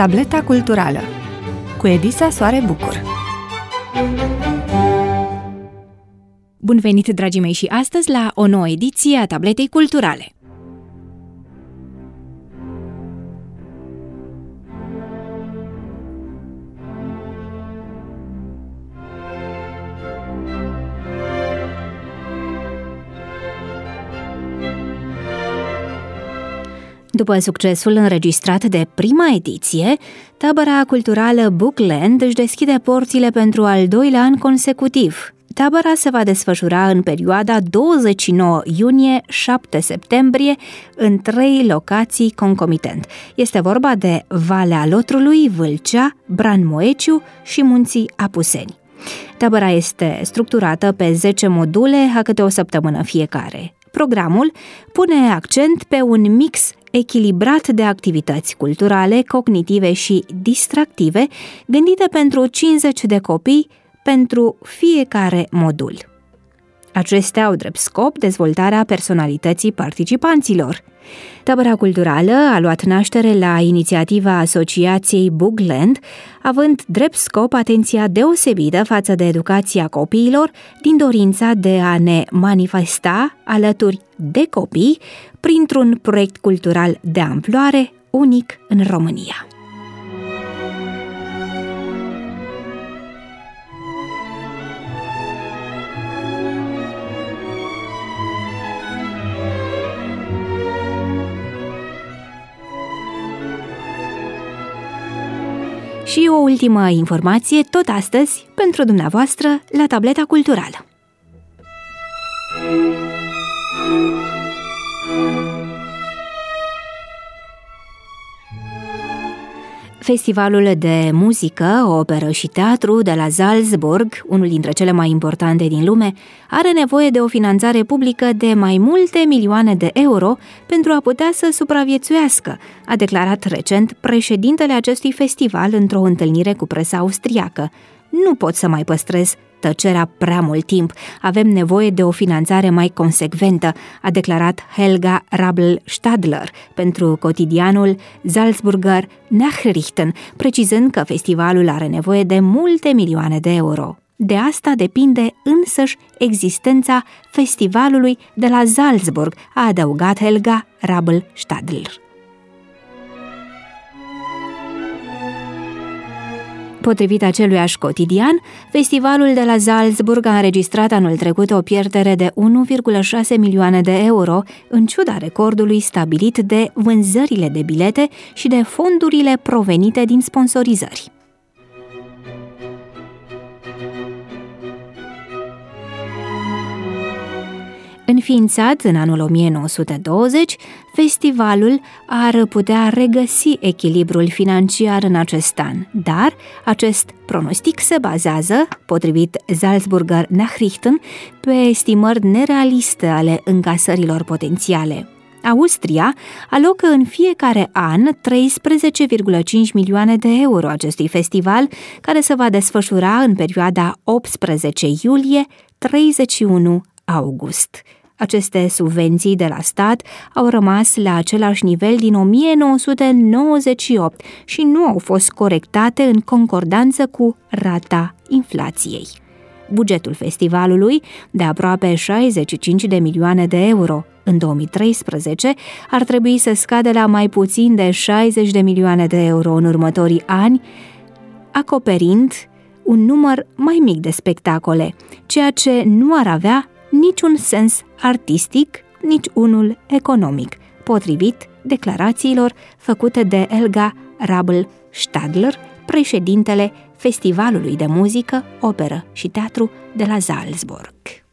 Tableta culturală cu Edisa Soare Bucur. Bun venit, dragii mei, și astăzi la o nouă ediție a Tabletei culturale. După succesul înregistrat de prima ediție, tabăra culturală Bookland își deschide porțile pentru al doilea an consecutiv. Tabăra se va desfășura în perioada 29 iunie-7 septembrie în 3 locații concomitent. Este vorba de Valea Lotrului, Vâlcea, Bran-Moeciu și Munții Apuseni. Tabăra este structurată pe 10 module, a câte o săptămână fiecare. Programul pune accent pe un mix echilibrat de activități culturale, cognitive și distractive, gândite pentru 50 de copii pentru fiecare modul. Acestea au drept scop dezvoltarea personalității participanților. Tabăra culturală a luat naștere la inițiativa Asociației Bookland, având drept scop atenția deosebită față de educația copiilor, din dorința de a ne manifesta alături de copii printr-un proiect cultural de amploare, unic în România. Și o ultimă informație, tot astăzi, pentru dumneavoastră, la Tableta culturală. Festivalul de muzică, operă și teatru de la Salzburg, unul dintre cele mai importante din lume, are nevoie de o finanțare publică de mai multe milioane de euro pentru a putea să supraviețuiască, a declarat recent președintele acestui festival într-o întâlnire cu presa austriacă. Nu pot să mai păstrez tăcerea prea mult timp. Avem nevoie de o finanțare mai consecventă, a declarat Helga Rabl-Stadler pentru cotidianul Salzburger Nachrichten, precizând că festivalul are nevoie de multe milioane de euro. De asta depinde însăși existența festivalului de la Salzburg, a adăugat Helga Rabl-Stadler. Potrivit aceluiași cotidian, festivalul de la Salzburg a înregistrat anul trecut o pierdere de 1,6 milioane de euro, în ciuda recordului stabilit de vânzările de bilete și de fondurile provenite din sponsorizări. Înființat în anul 1920, festivalul ar putea regăsi echilibrul financiar în acest an, dar acest pronostic se bazează, potrivit Salzburger Nachrichten, pe estimări nerealiste ale încasărilor potențiale. Austria alocă în fiecare an 13,5 milioane de euro acestui festival, care se va desfășura în perioada 18 iulie-31 august. Aceste subvenții de la stat au rămas la același nivel din 1998 și nu au fost corectate în concordanță cu rata inflației. Bugetul festivalului, de aproape 65 de milioane de euro în 2013, ar trebui să scadă la mai puțin de 60 de milioane de euro în următorii ani, acoperind un număr mai mic de spectacole, ceea ce nu ar avea niciun sens artistic, nici unul economic, potrivit declarațiilor făcute de Helga Rabl-Stadler, președintele Festivalului de muzică, operă și teatru de la Salzburg.